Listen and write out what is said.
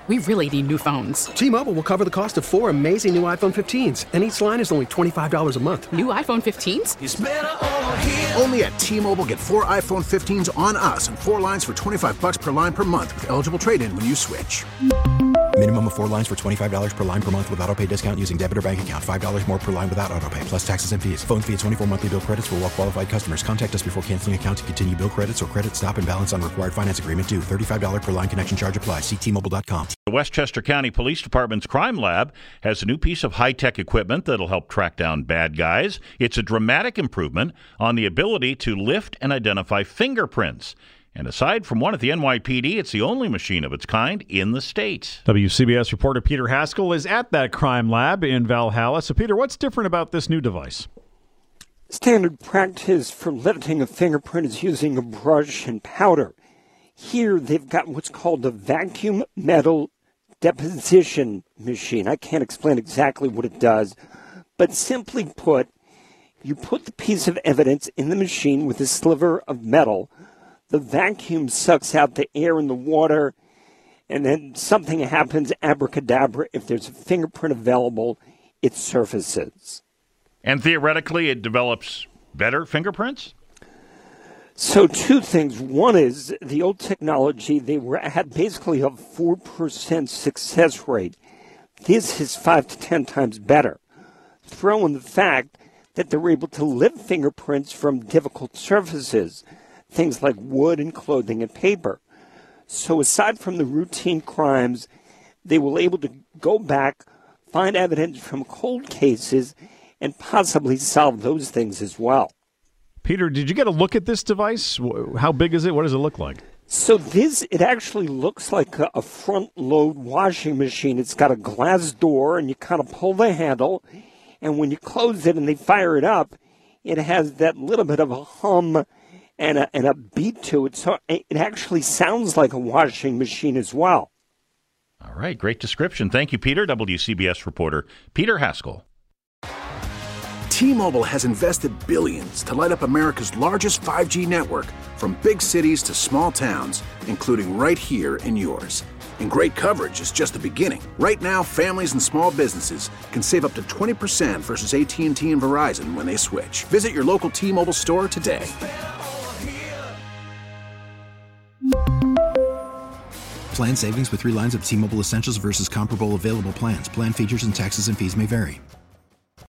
We really need new phones. T-Mobile will cover the cost of 4 amazing new iPhone 15s, and each line is only $25 a month. New iPhone 15s? It's better over here. Only at T-Mobile, get 4 iPhone 15s on us and 4 lines for $25 per line per month with eligible trade-in when you switch. Minimum of 4 lines for $25 per line per month with autopay discount using debit or bank account. $5 more per line without autopay, plus taxes and fees. Phone fee at 24 monthly bill credits for well-qualified customers. Contact us before canceling account to continue bill credits or credit stop and balance on required finance agreement due. $35 per line connection charge applies. See T-Mobile.com. The Westchester County Police Department's Crime Lab has a new piece of high-tech equipment that'll help track down bad guys. It's a dramatic improvement on the ability to lift and identify fingerprints. And aside from one at the NYPD, it's the only machine of its kind in the state. WCBS reporter Peter Haskell is at that crime lab in Valhalla. So, Peter, what's different about this new device? Standard practice for lifting a fingerprint is using a brush and powder. Here, they've got what's called a vacuum metal deposition machine. I can't explain exactly what it does, but simply put, you put the piece of evidence in the machine with a sliver of metal. The vacuum sucks out the air and the water, and then something happens, abracadabra. If there's a fingerprint available, it surfaces. And theoretically, it develops better fingerprints? So 2 things. One is the old technology, had basically a 4% success rate. This is 5 to 10 times better. Throw in the fact that they're able to lift fingerprints from difficult surfaces, things like wood and clothing and paper. So aside from the routine crimes, they were able to go back, find evidence from cold cases, and possibly solve those things as well. Peter, did you get a look at this device? How big is it? What does it look like? So it actually looks like a front-load washing machine. It's got a glass door, and you kind of pull the handle, and when you close it and they fire it up, it has that little bit of a hum and a beat to it. So it actually sounds like a washing machine as well. All right, great description. Thank you, Peter. WCBS reporter Peter Haskell. T-Mobile has invested billions to light up America's largest 5G network, from big cities to small towns, including right here in yours. And great coverage is just the beginning. Right now, families and small businesses can save up to 20% versus AT&T and Verizon when they switch. Visit your local T-Mobile store today. Plan savings with 3 lines of T-Mobile Essentials versus comparable available plans. Plan features and taxes and fees may vary.